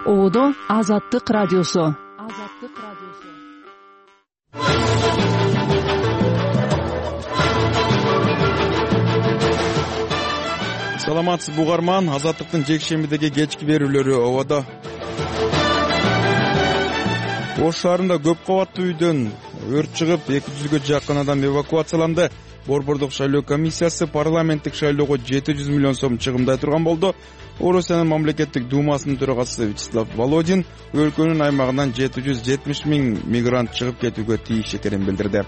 Оодо Азаттык радиосу. Саламатсызбы угарман, Азаттыктын жекшембидеги кечки берүүлөрү ободо. Ош шаарында көп кабаттуу үйдөн өрт чыгып, 200гө жакын адам эвакуацияланды. Борбордук шайлоо комиссиясы парламенттик шайлоого 700 миллион сом чыгымдай турган болду. Орусиянын мамлекеттик думасынын төрагасы Вячеслав Володин өлкөнүн аймагынан 770 миң мигрант чыгып кетүүгө тийиш экенин билдирди.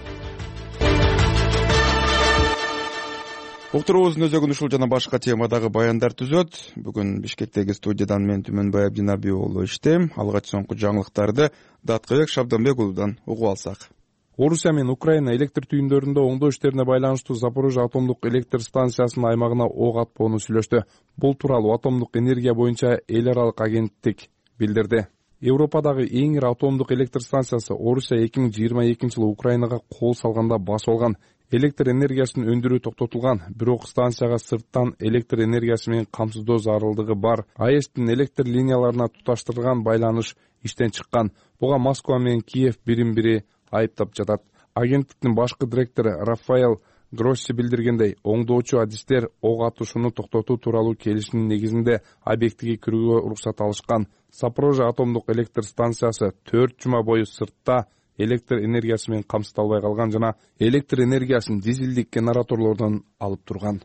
Уктуруубуздун өзөгүн ушул жана башка темадагы баяндар түзөт. Бүгүн Бишкектеги студиядан мен Түмөнбай Абдинабий уулу иштейм. Алгач соңку жаңылыктарды Даткыбек Шабданбек уулудан угуп алсак. Орусия менен Украина электр түйүндөрүндө оңдоо иштерине байланыштуу Запорожье атомдук электр станциясынын аймагына ок атпоону сүйлөштү. Бул тууралуу атомдук энергия боюнча эл аралык агенттик билдирди. Европадагы эң ири атомдук электр станциясы Орусия 2022-жылы Украинага кол салганда басып алган. Электр энергиясын өндүрүү токтотулган, бирок станцияга сырттан электр энергиясы менен камсыздоо зарылдыгы бар. АЭСтин электр линияларына туташтырылган байланыш иштен чыккан. Буга Москва менен Киев бирин-бири айыптап жатат. Агенттиктин башкы директору Рафаэл Гросси билдиргендей, оңдоочу адистер ок атышууну токтотуу тууралуу келишимдин негизинде объектиге кирүүгө уруксат алышкан. Запорожье атомдук электр станциясы 4 жума бою сыртта электр энергиясы менен камсыздалбай калган жана электр энергиясын дизелдик генераторлордон алып турган.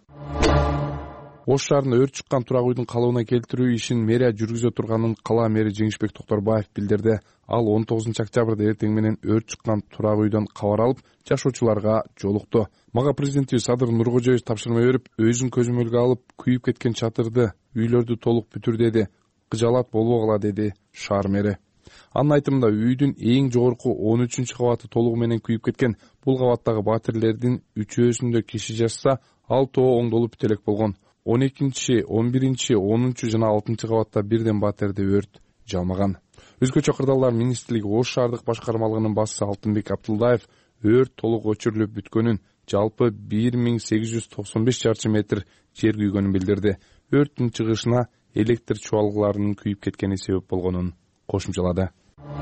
Ош шаарында өрт чыккан турак үйдүн калыбына келтирүү ишин мэрия жүргүзө турганын кала мэри Жеңишбек Токторбаев билдирди. Ал 19-октябрда эртең менен өрт чыккан турак үйдөн кабар алып, жашоочуларга жолукту. Мага президенти Садыр Нуркожоев тапшырма берип, өзүн көзөмөлгө алып, күйүп кеткен чатырды, үйлөрдү толук бүтүр деди. Кыжалат болбогула деди шаар мэри. Анын айтымында үйдүн эң жогорку 13-кабаты толугу менен күйүп кеткен. Бул кабаттагы батирлердин 3-өсүндө киши жашса, ал тоо оңдолуп бүт элек болгон. 12, 11, 10 жана 6-кабатта бирден батирде өрт жалмаган. Өзгөчө кырдаалдар министрлиги Ош шаардык башкармалыгынын башчысы Алтынбек Абдулдаев өрт толук өчүрүлүп бүткөнүн, жалпы 1895 чарчы метр жер күйгөнүн билдирди. Өрттүн чыгышына электр чуалгыларынын күйүп кеткени себеп болгонун кошумчалады.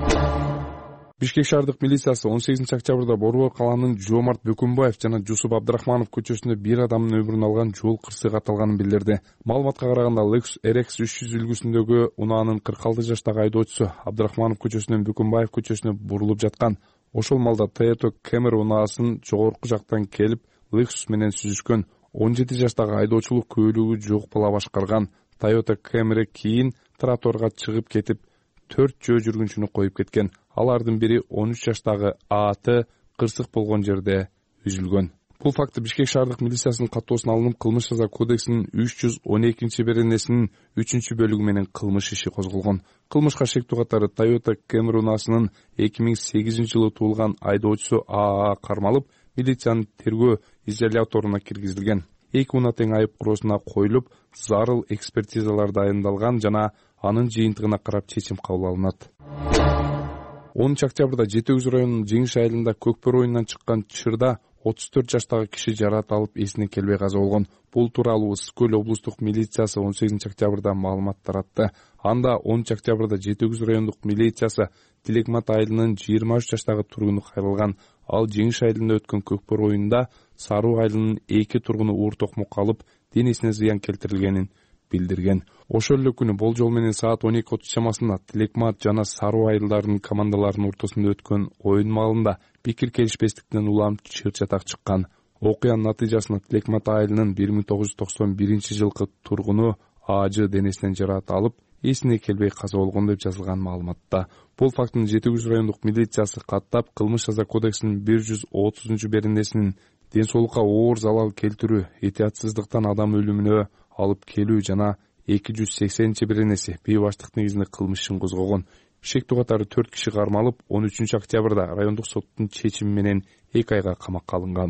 Бишкек шаардык милициясы 18-октябрда Борбор калаанын Жоомарт Бөкөнбаев жана Жусуп Абдрахманов көчөсүндө бир адамдын өмүрүн алган жол кырсыгы каталганын билдирди. Маалыматка караганда Lexus RX 300 үлгүсүндөгү унаанын 46 жаштагы айдоочусу Абдрахманов көчөсүнөн Бөкөнбаев көчөсүнө бурулуп жаткан. Ошол малда Toyota Camry унаасын жогорку жактан келип, Lexus менен сүзүшкөн. 17 жаштагы айдоочулук күбөлүгү жок бала башкарган. Toyota Camry кийин тротуарга чыгып кетип, 4 жөө жүргүнчүнү коюп кеткен. Алардын бири 13 жаштагы ААТ кырсык болгон жерде үзүлгөн. Бул факты Бишкек шаардык милициясынын каттоосуна алынып, кылмыш жаза кодексинин 312-беренесинин 3-бөлүгү менен кылмыш иши козголгон. Кылмышка шектүү катары Toyota Camry унаасынын 2008-жылы туулган айдоочусу АА кармалып, милициянын тергөө изоляторуна киргизилген. 2 унаа тең айып куроосуна коюлуп, зарыл экспертизалар дайындалган жана анын жыйынтыгына карап чечим кабыл алынат. 10-октябрда Жети Өгүз районунун Жеңиш айылында Көкбөр оюнунан чыккан чырда 34 жаштагы киши жарат алып эсине келбей каза болгон. Бул тууралуу Ысык көл облустук милициясы 18-октябрда маалымат таратты. Анда 10-октябрда Жети Өгүз райондук милициясы Тилекмат айылынын 23 жаштагы тургуну кайрылган. Ал Жеңиш айылында өткөн Көкбөр оюнунда Саруу айылынын 2 тургуну уур токмокко алып, денесине зыян келтирилгенин билдирген. Ошол эле күнү болжол менен саат 12:30 чамасында Тилекмат жана Саруу айылдарынын командаларынын ортосунда өткөн оюн маалында пикир келишпестиктен улам чыр-чатак чыккан. Окуянын натыйжасында Тилекмат айылынын 1991-жылкы тургуну Ажы денесинен жарат алып, эсине келбей каза болгон деп жазылган маалыматта. Бул фактыны Жети Өгүз райондук милициясы каттап, кылмыш жаза кодексинин 130-беренесинин ден соолукка оор залал келтирүү, этиятсыздыктан адам өлүмүнө алып келүү жана 280-беренеси бейбаштык негизинде кылмыш ишин козгогон. Шектүү катары 4 киши кармалып, 13-октябрда райондук соттун чечими менен 2 айга камакка алынган.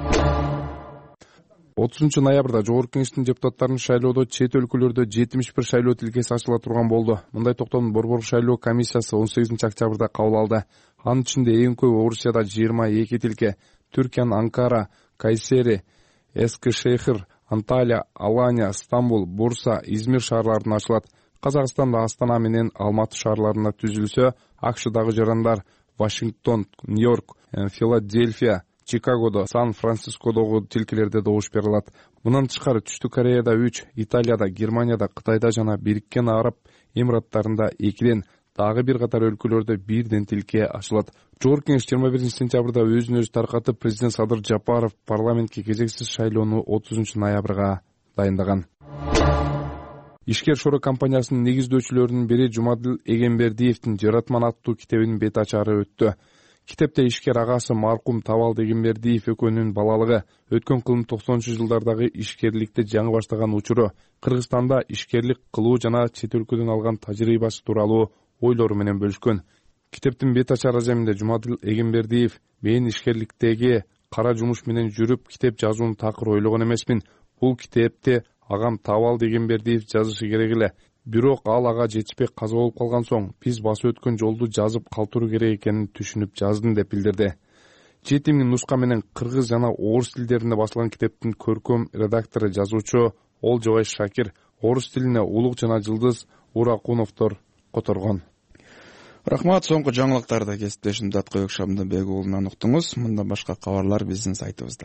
30-ноябрда Жогорку Кеңештин депутаттарынын шайлоодо чет өлкөлөрдө 71 шайлоо тилкеси ачыла турган болду. Мындай токтомду Борбор шайлоо комиссиясы 18-октябрда кабыл алды. Анын ичинде эң көп Орусияда 22 тилке, Түркиянын Анкара, Кайсери, Эскишехир, Анталия, Алания, Стамбул, Бурса, Измир шаарларында ачылат. Казакстанда Астана менен Алматы шаарларында түзүлсө, АКШдагы жарандар Вашингтон, Нью-Йорк, Филадельфия, Чикагодо, Сан-Францискодогу тилкелерде добуш бере алат. Мындан тышкары Түштүк Кореяда 3, Италияда, Германияда, Кытайда жана Бириккен Араб Эмираттарында 2ден, дагы бир катар өлкөлөрдө 1ден тилке ачылат. Жогорку Кеңеш 21-сентябрда өзүн өзү таркатып, президент Садыр Жапаров парламентке кезексиз шайлоону 30-ноябрга дайындаган. Ишкер Шора компаниясынын негиздөөчүлөрүнүн бири Жумадил Эгембердиевдин Жаратман аттуу китебинин бет ачары өттү. Китепте ишкер агасы маркум Табал Эгембердиев экөөнүн балалыгы, өткөн кылым 90-жылдардагы ишкерликти жаңы баштаган учуру, Кыргызстанда ишкерлик кылуу жана чет өлкөдөн алган тажрыйбасы тууралуу ойлору менен бөлүшкөн. Китептин бет ачар аземинде Жумадил Эгембердиев: "Мен ишкерликтеги кара жумуш менен жүрүп китеп жазууну такыр ойлогон эмесмин. Бул китепти агам Табал Эгембердиев жазышы керек эле. Бирок ал ага жетишпей каза болуп калган соң, биз басып өткөн жолду жазып калтыруу керек экенин түшүнүп жаздым" деп билдирди. 7 нуска менен кыргыз жана орус тилдеринде басылган китептин көркөм редактору, жазуучу Олжобай Шакир орус тилине Улук жана Жылдыз Уракуновдор которгон. Рахмат. Соңку жаңылыктарды кесиптешим Даткыбек Шамданбек уулунан уктуңуз. Мында башка кабарлар биздин сайтыбызда.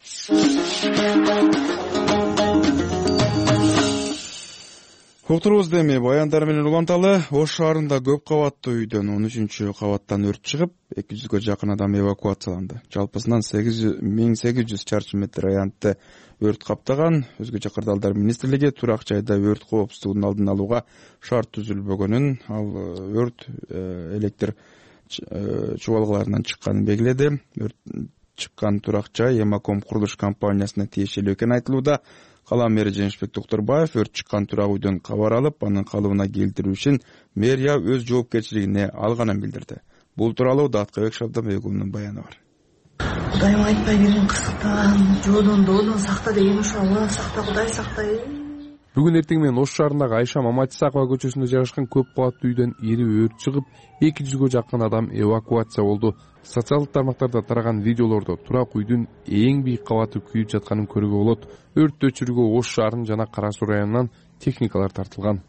Уктурубузда эми баяндар менен уланталы. Ош шаарында көп кабаттуу үйдөн 13-кабаттан өрт чыгып, 200гө жакын адам эвакуацияланды. Жалпысынан 1800 чарчы метр аянтты өрт каптаган. Өзгөчө Кырдаалдар министрлиги турак жайда өрт коопсуздугунун алдын алууга шарт түзүлбөгөнүн, ал өрт электр чубалгаларынан чыкканын белгиледи. Өрт чыккан турак жай Эмаком курулуш компаниясына тиешелүү экени айтылууда. Кала мэри Жеңишбек Токтурбаев өрт чыккан турак үйдөн кабар алып, анын калыбына келтирүү үчүн мэрия өз жоопкерчилигине алганын билдирди. Бул тууралуу Даткыбек Шамданбек уулунун баяны бар. Кудайым айтпай берин, кысыктан, жоодон, доодон сакта деген ошо Алла сакта, Кудай сактай. Бүгүн эртең менен Ош шаарындагы Айша Маматисакова көчөсүндө жайгашкан көп кабаттуу үйдөн ири өрт чыгып, 200гө жакын адам эвакуация болду. Социалдык тармактарда тараган видеолордо турак үйдүн эң бийик кабаты күйүп жатканын көрүүгө болот. Өрттү өчүрүүгө Ош шаарынын жана Кара Суу районунан техникалар тартылган.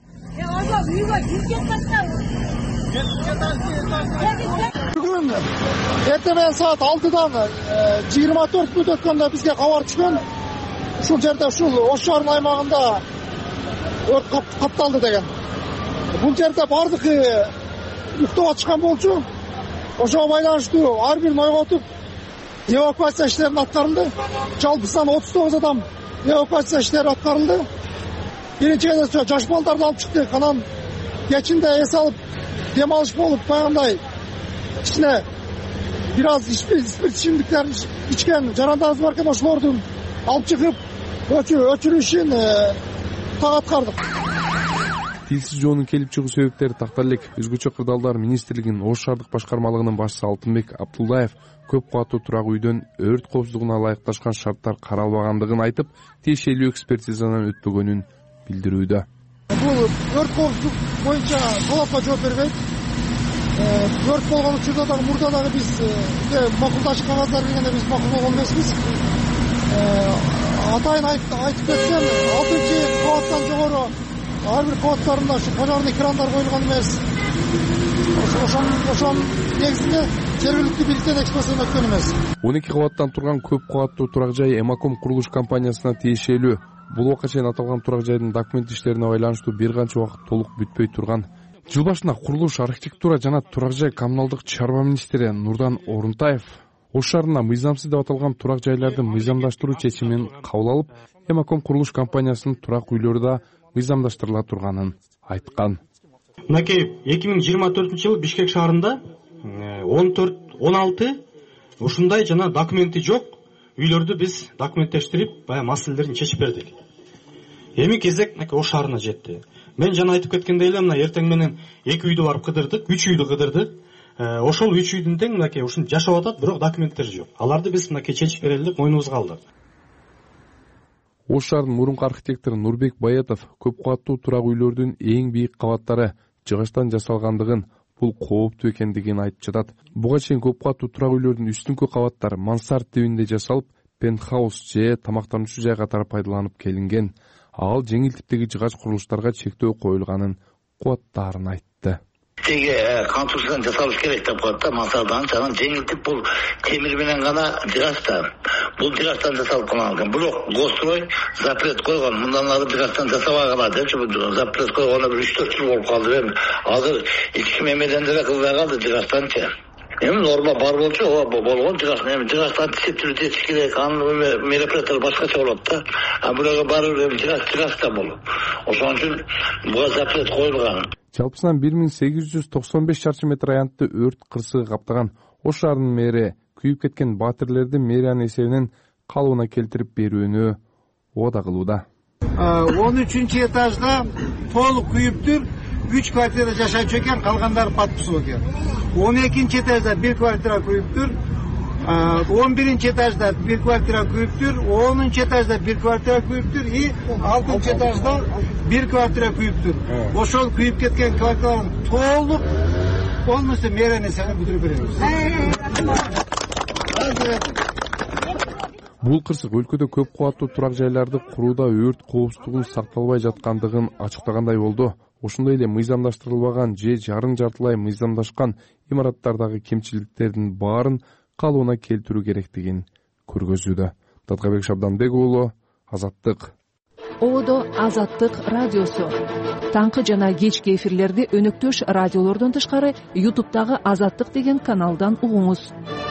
Бүгүн эртең саат 6-дан 24 мүнөт өткөндө бизге кабар түшкөн. Ушул жерде, ушул Ош шаарынын аймагында өрт капталды деген. Бул жерде бардыгы уктоого чыккан болчу. Ошого байланыштуу ар бирин ойготуп, эвакуация иштерин аткарылды. Жалпысынан 39 адам эвакуация иштери аткарылды. Биринчи кезекте жаш балдарды алып чыктык. Анан кечинде эс алып, дем алыш болуп, баягындай ичине бир аз спирт ичимдиктерин ичкен жарандарыбыз бар экен, ошолорду алып чыгып, өчүрүү ишин так аткардык. Тилсиз жоонун келип чыгуу себептери тактала элек. Өзгөчө Кырдаалдар министрлигинин Ош шаардык башкармалыгынын башчысы Алтынбек Абдуллаев көп кабаттуу турак үйдөн өрт коопсуздугуна ылайыкташкан шарттар каралбагандыгын айтып, тиешелүү экспертизадан өтпөгөнүн билдирүүдө. Бул өрт коопсуздук боюнча талапка жооп бербейт. Өрт болгон учурда дагы мурда дагы биз макулдашуу кагаздар келгенде биз макул болгон эмеспиз. Атайын айтып кетсем, 6-кабаттан жогору ар бир кабаттарында ушу пожарный крандар коюлган эмес. Ошонун негизинде жергиликтүү бийликтен экспертиза өткөн эмес. 12 кабаттан турган көп кабаттуу турак жай Эмаком курулуш компаниясына тиешелүү. Бул убакка чейин аталган турак жайдын документ иштерине байланыштуу бир канча убакыт толук бүтпөй турган. Жыл башында курулуш, архитектура жана турак жай коммуналдык чарба министри Нурдан Орунтаев Ош шаарында мыйзамсыз деп аталган турак жайларды мыйзамдаштыруу чечимин кабыл алып, Эмаком курулуш компаниясынын турак үйлөрү да мыйзамдаштырыла турганын айткан. Мынакей 2024-жылы Бишкек шаарында 14-16 ушундай жана документи жок үйлөрдү биз документтештирип, бая маселелерин чечип бердик. Эми кезек Ош шаарына жетти. Мен жана айтып кеткендей эле, мына эртең менен 2 үйдү барып кыдырдык, 3 үйдү кыдырдык. Ошол 3 үйдүн тең мынакей ушун жашап атат, бирок документтери жок. Аларды биз мынакей чечип берели деп мойнубузга алдык. Ош шаарынын мурунку архитектору Нурбек Баятов көп кабаттуу турак үйлөрдүн эң бийик кабаттары жыгачтан жасалгандыгын, бул кооптуу экендигин айтып жатат. Буга чейин көп кабаттуу турак үйлөрдүн үстүнкү кабаттары мансард тибинде жасалып, пентхаус же тамактануучу жай катары пайдаланып келинген. Ал жеңил типтеги жыгач курулуштарга чектөө коюлганын кубаттаарын айтты. Теги конструкциядан жасалыш керек деп коет да. Масалдан жанагы жеңил тип бул темир менен гана жыгачта. Бул жыгачтан жасалып калган. Бирок Гострой запрет койгон. Мындан ары жыгачтан жасабагыла депчи. Запрет койгону 3-4 жыл болуп калды. Азыр ички мемеден деле кылбай калды жыгачтанчы. Эми норма бар болчу, ооба болгон жыгачтан типтүү жетиш керек. Анын мероприятиялар башкача болот да. А бирөөгө барып жыгачта болот. Ошон үчүн буга запрет коюлган. Жалпысынан 1895 чарчы метр аянтты өрт кырсыгы каптаган Ош шаарынын мэри күйүп кеткен батирлерди мэриянын эсебинен калыбына келтирип берүүнү ода кылууда. 13 этажда толук күйүптүр. 3 квартира жашачу экен, калгандары подписуу экен. 12 этажда 1 квартира күйүптүр. 11 этажда 1 квартира күйүптүр, 10 этажда 1 квартира күйүптүр и 6 этажда 1 квартира күйүптүр. Ошол күйүп кеткен квартиралардын толук полностью мэриянын эсебинен бүтүрүп беребиз. Бул кырсык өлкөдө көп кубаттуу турак жайларды курууда өрт коопсуздугу сакталбай жаткандыгын ачыктагандай болду. Ошондой эле мыйзамдаштырылбаган же жарым-жартылай мыйзамдашкан имараттардагы кемчиликтердин баарын калыбына келтирүү керектигин көргөзүүдө. Таткабек Шабданбек уулу, Азаттык. Одо Азаттык радиосу. Таңкы жана кечки эфирлерди өнөктөш радиолордон тышкары YouTube'дагы Азаттык деген каналдан угуңуз.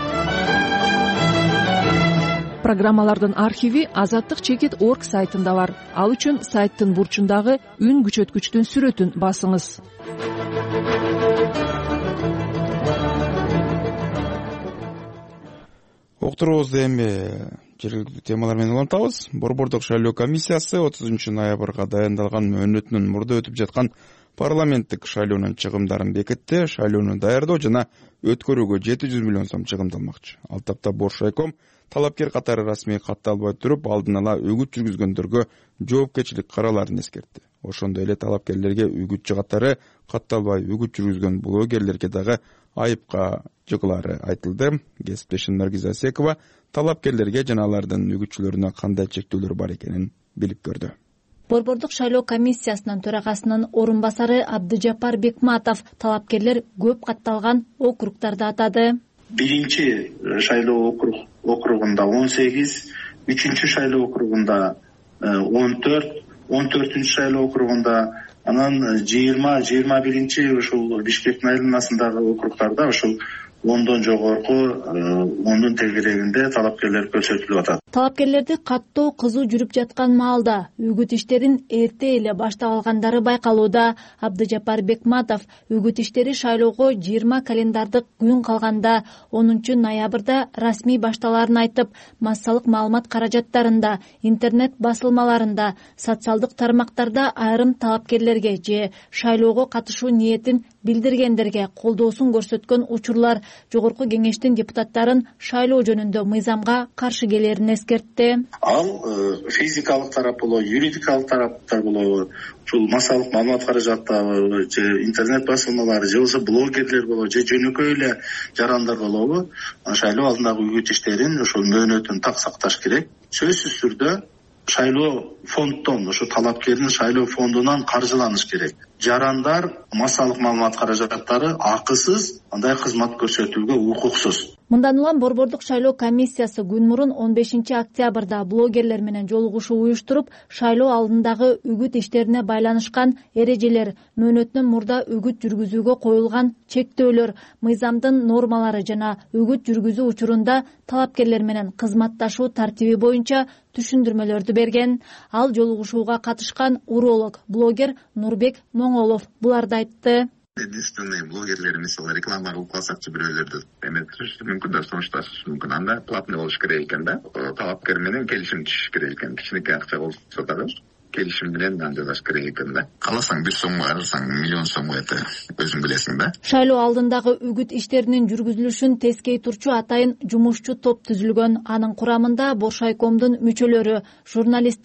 Программалардын архиви azattik.org сайтында бар. Ал үчүн сайттын бурчундагы үн күчөткүчтүн сүрөтүн басыңыз. Октурубузду эми жергиликтүү темалар менен улантабыз. Борбордук шайлоо комиссиясы 30 ноябрга дайындалган мөөнөтүнөн мурда өтүп жаткан парламенттик шайлоонун чыгымдарын бекитти. Шайлоону даярдоо жана өткөрүүгө 700 миллион сом чыгымдалмакчы. Ал тапта Боршайком талапкер катары расмий катталбай туруп, алдын ала үгүт жүргүзгөндөргө жоопкерчилик караларын эскертти. Ошондой эле талапкерлерге үгүтчү катары катталбай үгүт жүргүзгөн блогерлерге дагы айыпка жыгылары айтылды. Кесиптешим Наргиза Асекова талапкерлерге жана алардын үгүтчүлөрүнө кандай чектөөлөр бар экенин билип көрдү. Борбордук шайлоо комиссиясынын төрагасынын орун басары Абдыжапар Бекматов талапкерлер көп катталган округдарды атады. Биринчи шайлоо округунда 18, 3-чү шайлоо округунда 14, 14-чү шайлоо округунда анан 20-21-чи ушул Бишкектин айланасындагы округдарда ушул 10дон жогорку 10дун тегерегинде талапкерлер көрсөтүлүп атат. Талапкерлерди каттоо кызуу жүрүп жаткан маалда үгүт иштерин эрте эле баштап алгандары байкалууда. Абдыжапар Бекматов үгүт иштери шайлоого 20 календардык күн калганда 10 ноябрда расмий башталарын айтып, массалык маалымат каражаттарында, интернет басылмаларында, социалдык тармактарда айрым талапкерлерге же шайлоого катышуу ниетин билдиргендерге колдоосун көрсөткөн учурлар жогорку кеңештин депутаттарын шайлоо жөнүндө мыйзамга каршы келерин эскертти. Ал физикалык тарап болобу, юридикалык тараптар болобу, ушул массалык маалымат каражаттары же интернет басылмалары же болбосо блогерлер болобу же жөнөкөй эле жарандар болобу, шайлоо алдындагы үгүт иштерин ушул мөөнөтүн так сакташ керек. Сөзсүз түрдө шайлоо фонддон, ушу талапкердин шайлоо фондунан каржыланыш керек. Жарандар массалык маалымат каражаттары акысыз андай кызмат көрсөтүүгө укуксуз. Мындан улам Борбордук шайлоо комиссиясы күн мурун 15 октябрда блогерлер менен жолугушуу уюштуруп, шайлоо алдындагы үгүт иштерине байланышкан эрежелер, мөөнөтүнөн мурда үгүт жүргүзүүгө коюлган чектөөлөр, мыйзамдын нормалары жана үгүт жүргүзүү учурунда талапкерлер менен кызматташуу тартиби боюнча түшүндүрмөлөрдү берген. Ал жолугушууга катышкан уролог, блогер Нурбек Моңолов буларды айтты. Единственные блогерлер мисалы реклама кылып калсакчы бирөөлөрдү эметиши мүмкүн да сунушташышы мүмкүн. Анда платный болуш керек экен да. Талапкер менен келишим түзүш керек экен. Кичинекей акча болсо дагы келишим менен жазаш керек экен да. Кааласаң 1 сомго арырсаң миллион сомго эте өзүң билесиң да. Шайлоо алдындагы үгүт иштеринин жүргүзүлүшүн тескей турчу атайын жумушчу топ түзүлгөн. Анын курамында Боршайкомдун мүчөлөрү, журналисттер,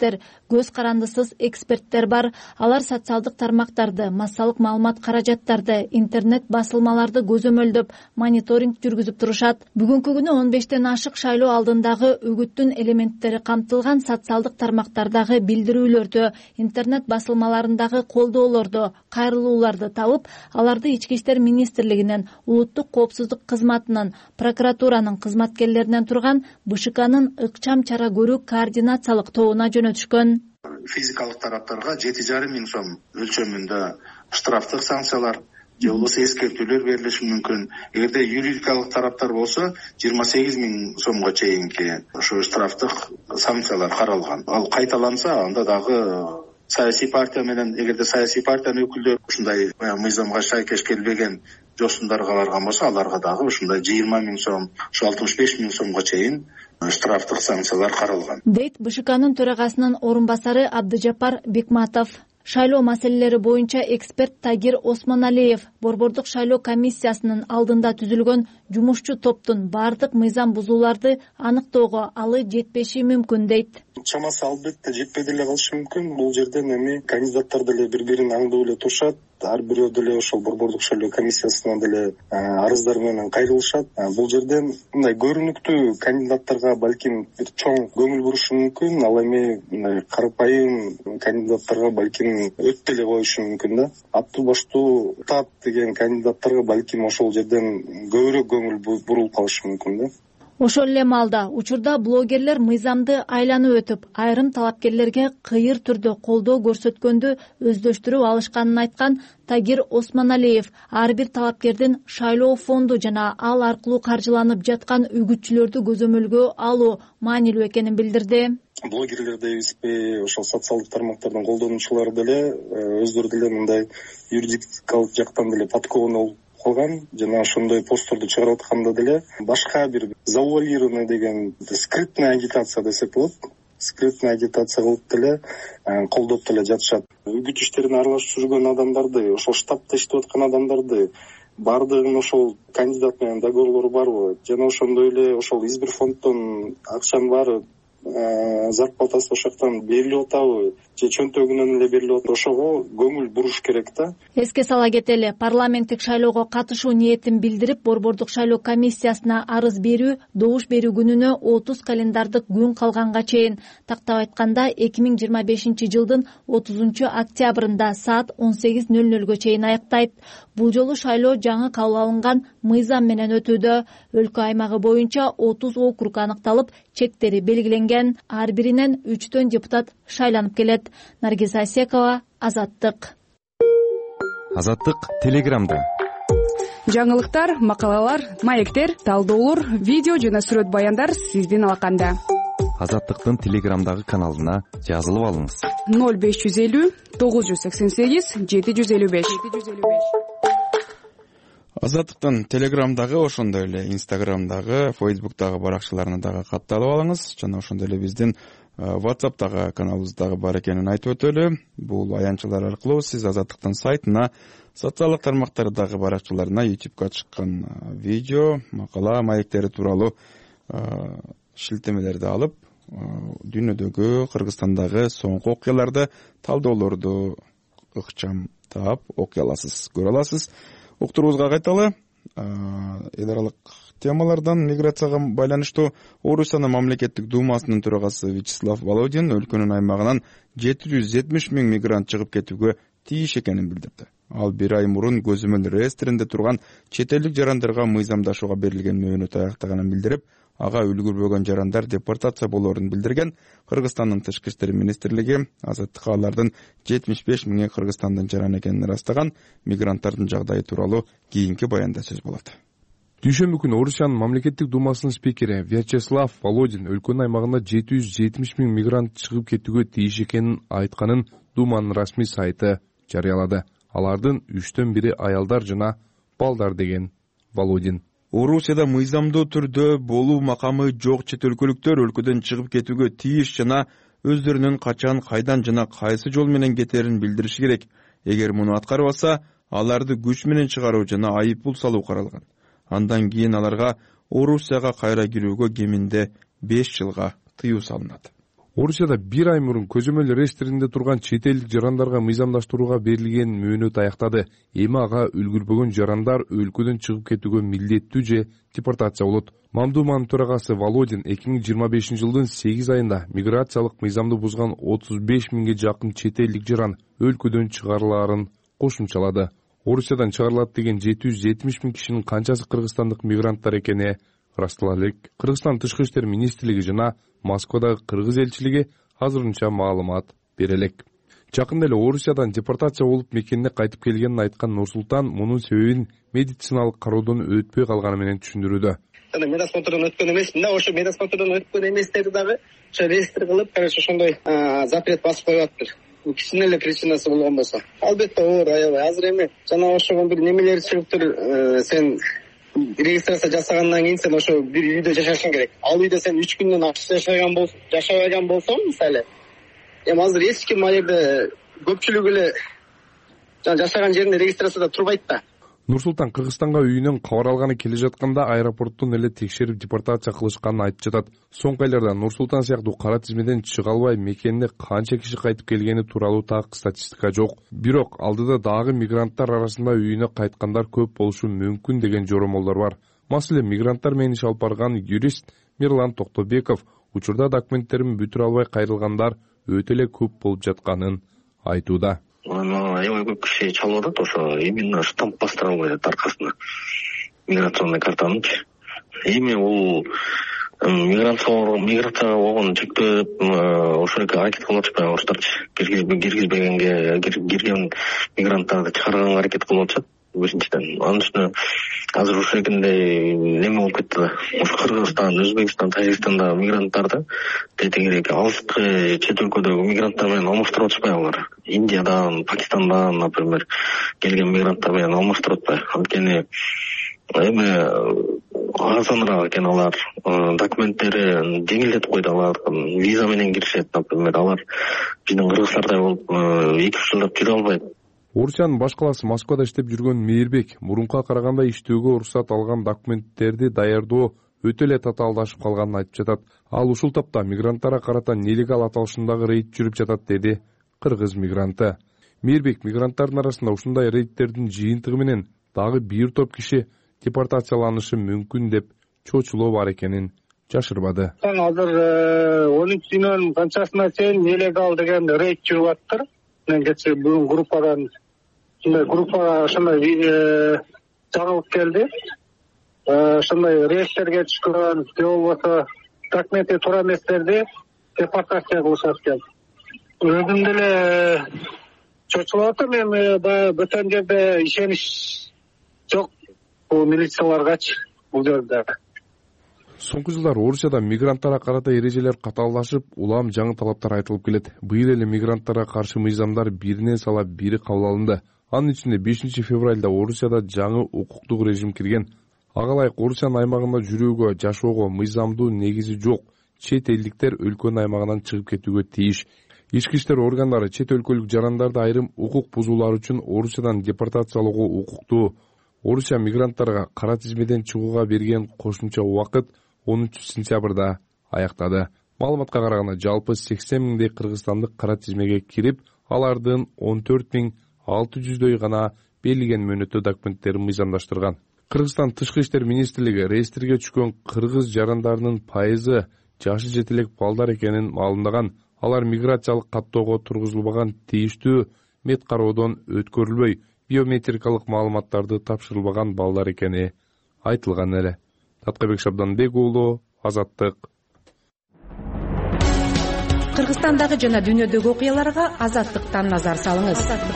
көз карандысыз эксперттер бар. Алар социалдык тармактарды, массалык маалымат каражаттарды, интернет басылмаларды көзөмөлдөп, мониторинг жүргүзүп турушат. Бүгүнкү күнү 15тен ашык шайлоо алдындагы үгүттүн элементтери камтылган социалдык тармактардагы билдирүүлөрдү, интернет басылмаларындагы колдоолорду, кайрылууларды табып, аларды Ички иштер министрлигинен, улуттук коопсуздук кызматынын, прокуратуранын кызматкерлеринен турган БШКнын ыкчам чара көрүү координациялык тобуна жөнөтүшкөн. Физикалык тараптарга 7,5 миң сом өлчөмүндө штрафтык санкциялар же болбосо эскертүүлөр берилиши мүмкүн. Эгерде юридикалык тараптар болсо 28 миң сомго чейинки ошо штрафтык санкциялар каралган. Ал кайталанса, анда дагы саясий партия менен, эгерде саясий партиянын өкүлдөрү ушундай мыйзамга шайкеш келбеген жосундарга барган болсо, аларга дагы ушундай 20 миң сом, 65 миң сомго чейин штрафтык санкциялар каралган, дейт БШКнын төрагасынын орун-басары Абдыжапар Бекматов. Шайлоо маселелери боюнча эксперт Тагир Осмоналиев Борбордук шайлоо комиссиясынын алдында түзүлгөн жумушчу топтун бардык мыйзам бузууларды аныктоого алы жетпеши мүмкүн дейт. Чамасы албетте жетпей деле калышы мүмкүн. Бул жерден эми кандидаттар деле бири-бирин аңдып эле турушат. Ар бирөө деле ошол Борбордук шайлоо комиссиясына деле арыздар менен кайрылышат. Бул жерден мындай көрүнүктүү кандидаттарга балким бир чоң көңүл бурушу мүмкүн. Ал эми мындай карапайым кандидаттарга балким өт деле коюшу мүмкүн да. Аттуу баштуу тап деген кандидаттарга балким ошол жерден көбүрөөк көңүл бурулуп калышы мүмкүн да. Ошол эле маалда учурда блогерлер мыйзамды айланып өтүп, айрым талапкерлерге кыйыр түрдө колдоо көрсөткөндү өздөштүрүп алышканын айткан Тагир Осмоналиев ар бир талапкердин шайлоо фонду жана ал аркылуу каржыланып жаткан үгүтчүлөрдү көзөмөлгө алуу маанилүү экенин билдирди. Блогерлер дебизби, ошол социалдык тармактардын колдонуучулары деле өздөрү деле мындай юридикалык жактан деле подкованный калган жана ошондой постторду чыгарып атканда деле башка бир завуалированный деген скрытная агитация десек болот. Скрытная агитация кылып деле колдоп деле жатышат. Үгүт иштерине аралашып жүргөн адамдарды, ошол штабта иштеп аткан адамдарды бардыгын ошол кандидат менен договорлору барбы? Жана ошондой эле ошол избирфонддон акчанын баары зарплатасы ошол жактан берилип атабы же чөнтөгүнөн эле берилип атабы, ошого көңүл буруш керек да. Эске сала кетели, парламенттик шайлоого катышуу ниетин билдирип, Борбордук шайлоо комиссиясына арыз берүү добуш берүү күнүнө 30 календардык күн калганга чейин, тактап айтканда 2025 жылдын 30 октябрында саат 18:00 чейин аяктайт. Бул жолу шайлоо жаңы кабыл алынган мыйзам менен өтүүдө. Өлкө аймагы боюнча 30 округ аныкталып, чектери белгиленген. Ар биринен 3 депутат шайланып келет. Наргиз Асекова, Азаттык. Азаттык Телеграмда. Жаңылыктар, макалалар, маектер, талдоолор, видео жана сүрөт баяндар сиздин алаканда. Азаттыктын Телеграмдагы каналына жазылып алыңыз. 0550 988 755. Азаттыктын Телеграмдагы, ошондой эле Инстаграмдагы, Фейсбуктагы баракчаларына дагы катталып алыңыз. Жана ошондой эле биздин WhatsApp'тагы каналыбыздагы бар экенин айтып өтөлү. Бул аянтчалар аркылуу сиз Азаттыктын сайтына, социалдык тармактардагы баракчаларына, YouTube'га чыккан видео, макала, маектери тууралуу шилтемелерди алып, дүйнөдөгү, Кыргызстандагы соңку окуяларды, талдоолорду ыкчамдап окуй аласыз, көрө аласыз. Уктуруубузга кайталы. Эл аралык темалардан миграцияга байланыштуу Орусиянын мамлекеттик думасынын төрагасы Вячеслав Володин өлкөнүн аймагынан 770 миң мигрант чыгып кетүүгө тийиш экенин билдирди. Ал бир ай мурун көзөмөл реестринде турган чет элдик жарандарга мыйзамдашууга берилген мөөнөт аяктаганын билдирип, ага үлгүрбөгөн жарандар депортация болоорун билдирген. Кыргызстандын Тышкы иштер министрлиги Азаттыкка алардын 75 миңи Кыргызстандын жараны экенин ырастаган. Мигранттардын жагдайы тууралуу кийинки баянда сөз болот. Дүйшөмбү күнү Орусиянын мамлекеттик думасынын спикери Вячеслав Володин өлкөнүн аймагына 770 миң мигрант чыгып кетүүгө тийиш экенин айтканын Думанын расмий сайты жарыялады. Алардын 3/1 аялдар жана балдар деген Володин. Орусияда мыйзамдуу түрдө болуу макамы жок чет өлкөлүктөр өлкөдөн чыгып кетүүгө тийиш жана өздөрүнүн качан, кайдан жана кайсы жол менен кетерин билдириши керек. Эгер муну аткарбаса, аларды күч менен чыгаруу жана айыппул салуу каралган. Андан кийин аларга Орусияга кайра кирүүгө кеминде 5 жылга тыюу салынат. Орусияда бир ай мурун көзөмөл реестринде турган чет элдик жарандарга мыйзамдаштырууга берилген мөөнөт аяктады. Эми ага үлгүрбөгөн жарандар өлкөдөн чыгып кетүүгө милдеттүү же депортация болот. Мамдуманын төрагасы Володин 2025 жылдын 8 айында миграциялык мыйзамды бузган 35 миңге жакын чет элдик жаран өлкөдөн чыгарылаарын кошумчалады. Орусиядан чыгарылат деген 770 миң кишинин канчасы кыргызстандык мигранттар экени ырастала элек. Кыргызстан Тышкы иштер министрлиги жана Москвадагы кыргыз элчилиги азырынча маалымат бере элек. Жакында эле Орусиядан депортация болуп мекенине кайтып келгенин айткан Нурсултан мунун себебин медициналык кароодон өтпөй калганы менен түшүндүрүүдө. Медосмотрдон өткөн эмесмин да, ошо медосмотрдон өткөн эместерди дагы ошо реестр кылып, короче, ошондой запрет басып коюптыр. Кичине эле причинасы болгон болсо. Албетте оор, аябай. Азыр эми жана ошого бир немелер чыгыптыр, сен регистрация жасагандан кийин сен ошо бир үйдө жашашың керек. Ал үйдө сен 3 күндөн ашык жашабаган болсоң, мисалы, эми азыр эч ким ал жерде көпчүлүгү эле жашаган жеринде регистрацияда турбайт да. Нурсултан Кыргызстанга үйүнөн кабар алганы келе жатканда аэропорттон эле текшерип депортация кылышканын айтып жатат. Соңку айларда Нурсултан сыяктуу кара тизмеден чыга албай мекенине канча киши кайтып келгени тууралуу так статистика жок. Бирок алдыда дагы мигранттар арасында үйүнө кайткандар көп болушу мүмкүн деген жоромолдор бар. Маселен, мигранттар менен иш алып барган юрист Мирлан Токтобеков учурда документтерин бүтүрө албай кайрылгандар өтө эле көп болуп жатканын айтууда. Аябай көп киши чалып атат, ошо именно штамп бастыра албай атат аркасына миграционный картанычы. Эми бул миграцияга болгон чектөө ошо аракет кылып атышпайбы орустарчы, кирген мигранттарды чыгарганга аракет кылып атышат. Биринчиден, анын үстүнө азыр ушул экинде неме болуп кетти да. Ошо Кыргызстан, Өзбекстан, Тажикстандагы мигранттарды тегерек алыскы чет өлкөдөгү мигранттар менен алмаштырып атышпайбы алар? Индиядан, Пакистандан, например, келген мигранттар менен алмаштырып атпайбы? Анткени эми арзаныраак экен алар, документтерин жеңилдетип койду, алар виза менен киришет, например, алар биздин кыргыздардай болуп 2-3 жылдап жүрө албайт. Орусиянын баш калаасы Москвада иштеп жүргөн Мейирбек мурунка караганда иштөөгө уруксат алган документтерди даярдоо өтө эле татаалдашып калганын айтып жатат. Ал ушул тапта мигранттарга карата нелегал аталышындагы рейд жүрүп жатат, деди кыргыз мигранты. Мейирбек мигранттардын арасында ушундай рейдтердин жыйынтыгы менен дагы бир топ киши депортацияланышы мүмкүн деп чочулоо бар экенин жашырбады. Азыр 13-нын канчасына чейин нелегал деген рейд жүрүп аттыр. Мен кечээ бүгүн группадан ошондой жаңылык келди. Ошондой рейстерге түшкөн, же болбосо документи туура эместерди депортация кылышат экен. Өзүм деле чочулуп атам, эми баягы бөтөн жерде ишенич жок бул милицияларгачы бул жерде. Соңку жылдары Орусияда мигранттарга карата эрежелер катаалдашып, улам жаңы талаптар айтылып келет. Быйыл эле мигранттарга каршы мыйзамдар биринен салап бири кабыл алынды. Анын ичинде 5 февралда Орусияда жаңы укуктук режим кирген. Ага ылайык Орусиянын аймагында жүрүүгө, жашоого мыйзамдуу негизи жок. Чет элдиктер өлкөнүн аймагынан чыгып кетүүгө тийиш. Ички иштер органдары чет өлкөлүк жарандарды айрым укук бузуулар үчүн Орусиядан депортациялоого укуктуу. Орусия мигранттарга кара тизмеден чыгууга берген кошумча убакыт 13 сентябрда аяктады. Маалыматка караганда жалпы 80 миңдей кыргызстандык кара тизмеге кирип, алардын 14.600дөй гана берилген мөөнөттө документтерин мыйзамдаштырган. Кыргызстан Тышкы иштер министрлиги реестрге түшкөн кыргыз жарандарынын пайызы жашы жете элек балдар экенин маалымдаган. Алар миграциялык каттоого тургузулбаган, тийиштүү мед кароодон өткөрүлбөй, биометрикалык маалыматтарды тапшырылбаган балдар экени айтылган эле. Таткабек Шабданбек уулу, Азаттык. Кыргызстандагы жана дүйнөдөгү окуяларга Азаттыктан назар салыңыз.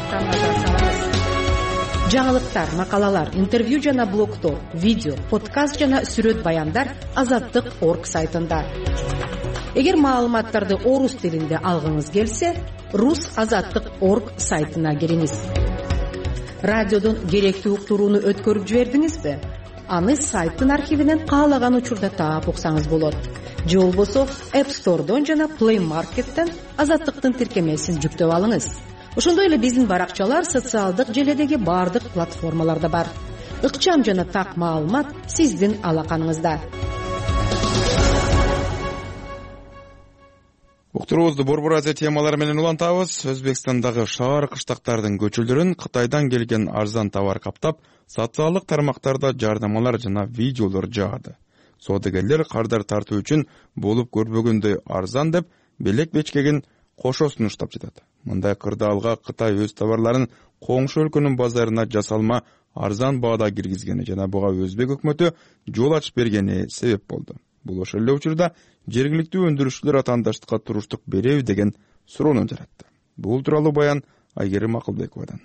Жаңылыктар, макалалар, интервью жана блогтор, видео, подкаст жана сүрөт баяндар Азаттык.org сайтында. Эгер маалыматтарды орус тилинде алгыңыз келсе, rus.azattik.org сайтына кириңиз. Радиодон керектүү уктурууну өткөрүп жибердиңизби? Аны сайттын архивинен каалаган учурда таап уксаңыз болот. Же болбосо App Store'дон жана Play Market'тен Азаттыктын тиркемесин жүктөп алыңыз. Ошондой эле биздин баракчалар социалдык желедеги бардык платформаларда бар. Ыкчам жана так маалымат сиздин алаканыңызда. Уктуруубузду Борбор Азия темалары менен улантабыз. Өзбекстандагы шаар кыштактардын көчөлөрүн Кытайдан келген арзан товар каптап, социалдык тармактарда жардамалар жана видеолор жаады. Соодагерлер кардар тартуу үчүн болуп көрбөгөндөй арзан деп белек бечкегин кошо сунуштап жатат. Мындай кырдаалга Кытай өз товарларын коңшу өлкөнүн базарына жасалма арзан баада киргизгени жана буга Өзбек өкмөтү жол ачып бергени себеп болду. Бул ошол эле учурда жергиликтүү өндүрүүчүлөр атаандаштыкка туруштук береби деген суроону жаратты. Бул тууралуу баян Айгерим Акылбековадан.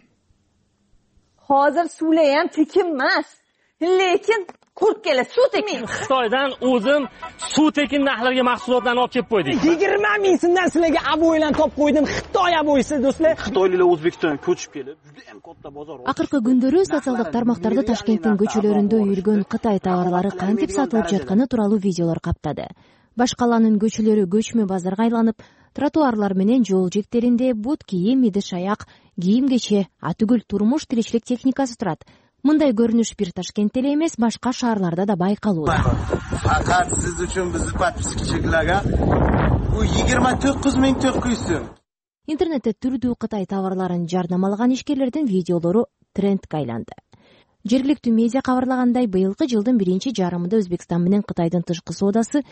Hozir suvlar ham tekin emas, lekin ko'rib keladi, suv tekin. Xitoydan o'zim suv tekin narxlarga mahsulotlarni olib kelib qo'ydik. 20 ming so'mdan sizlarga aboylarni topib qo'ydim. Xitoy aboyisi do'stlar. Xitoyliklar O'zbekistonga ko'chib kelib, juda ham katta bozor. Акыркы күндөрү социалдык тармактарда Ташкенттин көчөлөрүндө үйүлгөн Кытай товарлары кантип сатылып жатканы тууралуу видеолор каптады. Баш калаанын көчөлөрү көчмө базарга айланып, тротуарлар менен жол жектеринде бут кийим, идиш аяк, кийим-кече, атүгүл турмуш тиричилик техникасы турат. Мындай көрүнүш бир Ташкентте эле эмес, башка шаарларда да байкалууда. Факат сиз үчүн биздин подписчилерге бу 24900 сом. Интернетте түрдүү Кытай товарларын жардамалаган ишкерлердин видеолору трендке айланды. Жергиликтүү медиа кабарлагандай, быйылкы жылдын биринчи жарымында Өзбекстан менен Кытайдын тышкы соодасы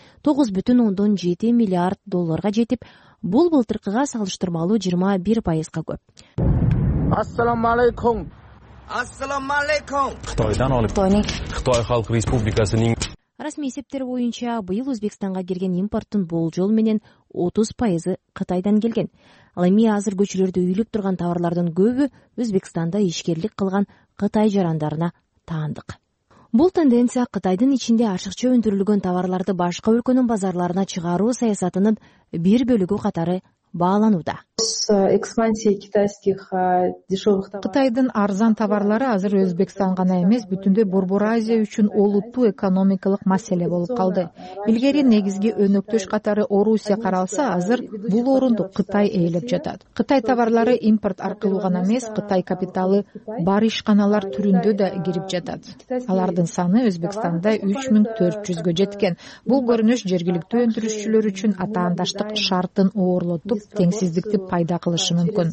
9,7 миллиард долларга жетип, бул былтыркыга салыштырмалуу 21%га көп. Ассаламу алейкум. Ассаламу алейкум. Xitoydan olib Xitoy Xalq Respublikasining Расмий эсептер боюнча быйыл Өзбекстанга кирген импорттун болжол менен 30% Кытайдан келген. Ал эми азыр көчөлөрдө үйүлүп турган товарлардын көбү Өзбекстанда ишкерлик кылган Кытай жарандарына таандык. Бул тенденция Кытайдын ичинде ашыкча өндүрүлгөн товарларды башка өлкөнүн базарларына чыгаруу саясатынын бир бөлүгү катары бааланууда. Кытайдын арзан товарлары азыр Өзбекстан гана эмес, бүтүндөй Борбор Азия үчүн олуттуу экономикалык маселе болуп калды. Илгери негизги өнөктөш катары Орусия каралса, азыр бул орунду Кытай ээлеп жатат. Кытай товарлары импорт аркылуу гана эмес, Кытай капиталы бар ишканалар түрүндө да кирип жатат. Алардын саны Өзбекстанда 3400гө жеткен. Бул көрүнүш жергиликтүү өндүрүшчүлөр үчүн атаандаштык шартын оорлотуп, теңсиздикти пайда кылышы мүмкүн.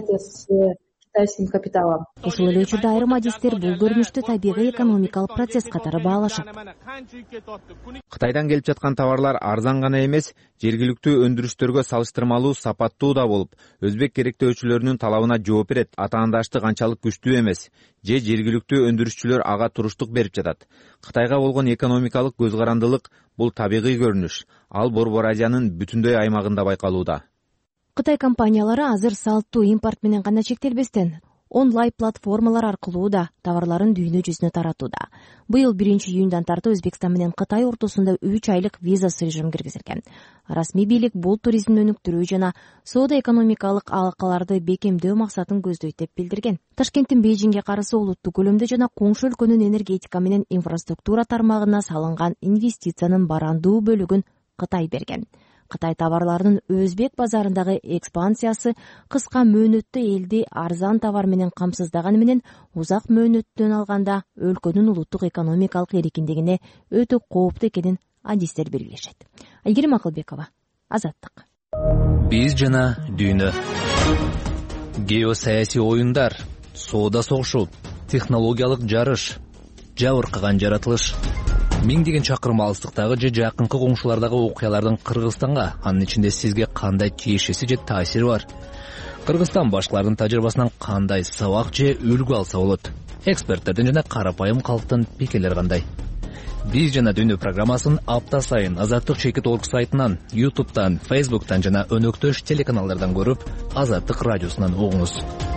Ушул эле учурда айрым адистер бул көрүнүштү табигый экономикалык процесс катары баалашат. Кытайдан келип жаткан товарлар арзан гана эмес, жергиликтүү өндүрүштөргө салыштырмалуу сапаттуу да болуп, өзбек керектөөчүлөрүнүн талабына жооп берет. Атаандаштык анчалык күчтүү эмес, же жергиликтүү өндүрүшчүлөр ага туруштук берип жатат. Кытайга болгон экономикалык көз карандылык бул табигый көрүнүш. Ал Борбор Азиянын бүтүндөй аймагында байкалууда. Кытай компаниялары азыр салттуу импорт менен гана чектелбестен, онлайн платформалар аркылуу да товарларын дүйнө жүзүнө таратууда. Быйыл 1-июндан тартып Өзбекстан менен Кытай ортосунда 3 айлык визасыз режим киргизилген. Расмий бийлик бул туризмди өнүктүрүү жана соода-экономикалык алакаларды бекемдөө максатын көздөйт деп билдирген. Ташкенттин Бейжиңге карасы олуттуу көлөмдө жана коңшу өлкөнүн энергетика менен инфраструктура тармагына салынган инвестициянын барандуу бөлүгүн Кытай берген. Кытай товарларынын Өзбек базарындагы экспансиясы кыска мөөнөттө элди арзан товар менен камсыздаганы менен узак мөөнөттөн алганда өлкөнүн улуттук экономикалык эркиндигине өтө кооптуу экенин адистер белгилешет. Айгерим Акылбекова, Азаттык. Биз жана дүйнө. Геосаясий оюндар, соода согушу, технологиялык жарыш, жабыркаган жаратылыш. Миңдеген чакырым алыстыктагы же жакынкы коңшулардагы окуялардын Кыргызстанга, анын ичинде сизге кандай тиешеси же таасири бар? Кыргызстан башкалардын тажрыйбасынан кандай сабак же үлгү алса болот? Эксперттердин жана карапайым калктын пикирлери кандай? Биз жана дүйнө программасын апта сайын Азаттык.org сайтынан, YouTube'дан, Facebook'тан жана өнөктөш телеканалдардан көрүп, Азаттык радиосунан угуңуз.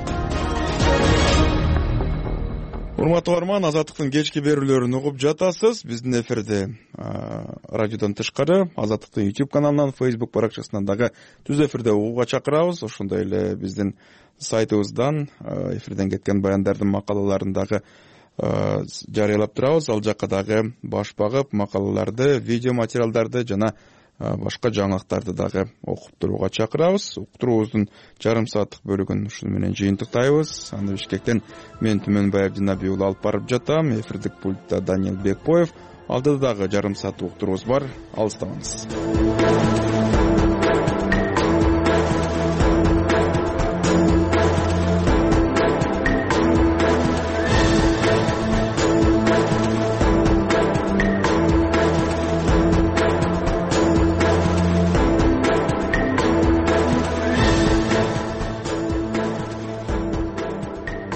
Урматтуу арман, Азаттыктын кечки берүүлөрүн угуп жатасыз. Биздин эфирде радиодон тышкары Азаттыктын YouTube каналынан, Facebook баракчасынан дагы түз эфирде угууга чакырабыз. Ошондой эле биздин сайтыбыздан эфирден кеткен баяндардын макалаларын дагы жарыялап турабыз. Ал жакка дагы баш багып макалаларды, видео материалдарды жана башка жаңылыктарды дагы окуп турууга чакырабыз. Уктуруубуздун жарым сааттык бөлүгүн ушуну менен жыйынтыктайбыз. Аны Бишкектен мен Түмөнбаев Динабий уулу алып барып жатам. Эфирдик пультта Даниил Бекбоев. Алдыда дагы жарым саат уктуруубуз бар. Алыстабаңыз.